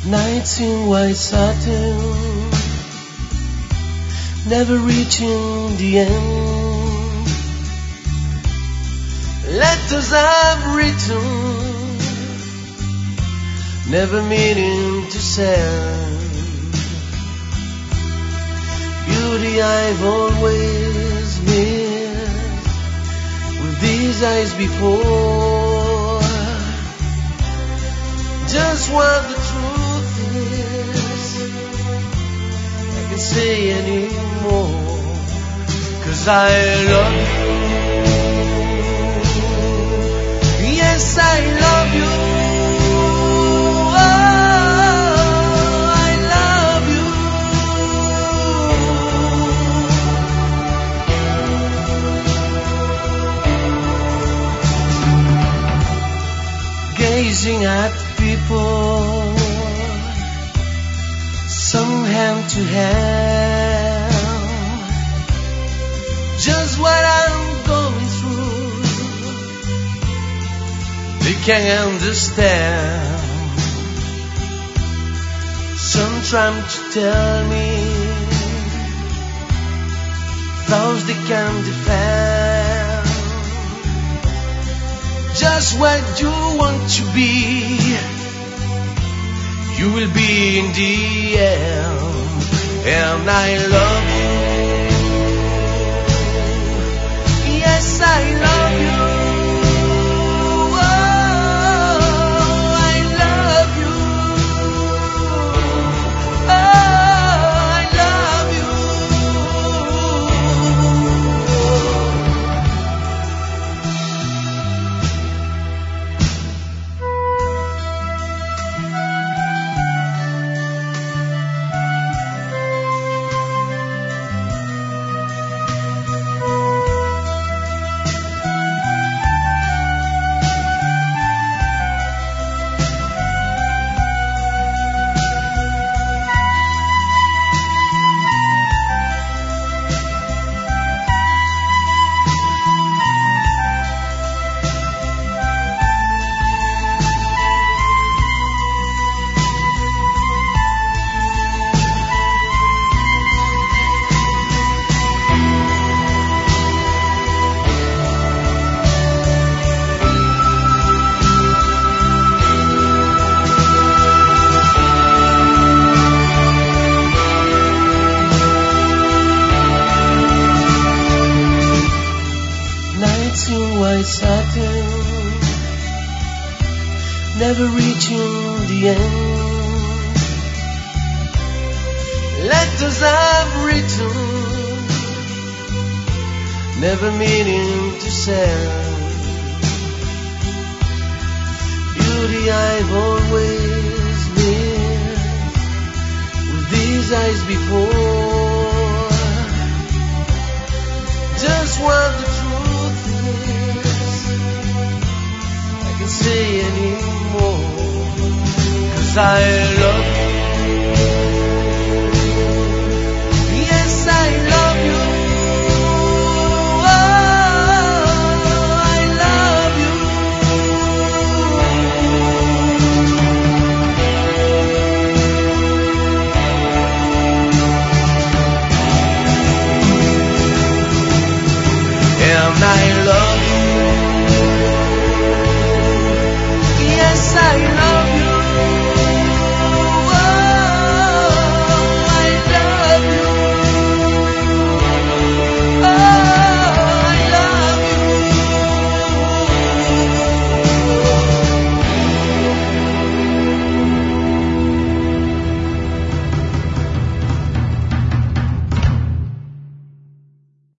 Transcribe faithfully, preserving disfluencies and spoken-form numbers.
Nights in white satin, never reaching the end. Letters I've written, never meaning to send. Beauty I've always missed with these eyes before. Just what the truth is, I can't say anymore. 'Cause I love you, yes I love you. Gazing at people, some hand to hand, just what I'm going through, they can't understand. Some trying to tell me those they can't defend. Just what you want to be, you will be in the end. And I love you, yes I love you. Satin, never reaching the end. Letters I've written, never meaning to send. Beauty I've always missed with these eyes before. Just what the truth is, say anymore. 'Cause I